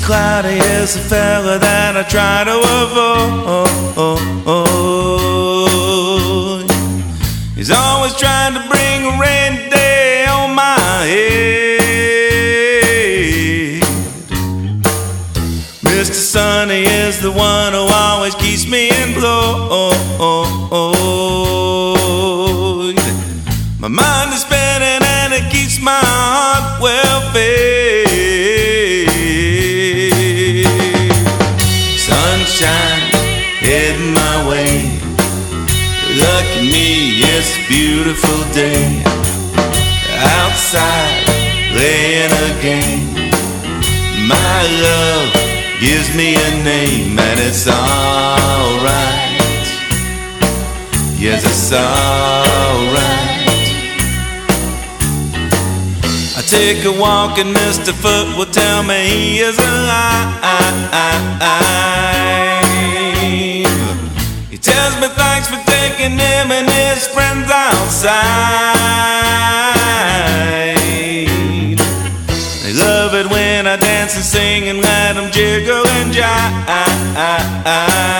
Cloudy is the fella that I try to avoid. He's always trying to bring a rainy day on my head. Mr. Sunny is the one who always keeps me employed. My mind is spinning and it keeps my heart well fed. Sunshine heading my way. Lucky me, it's a beautiful day. Outside playing a game. My love gives me a name, and it's alright. Yes, it's alright. I take a walk and Mr. Foot will tell me he is alive. He tells me thanks for taking him and his friends outside. They love it when I dance and sing and let them jiggle and jive.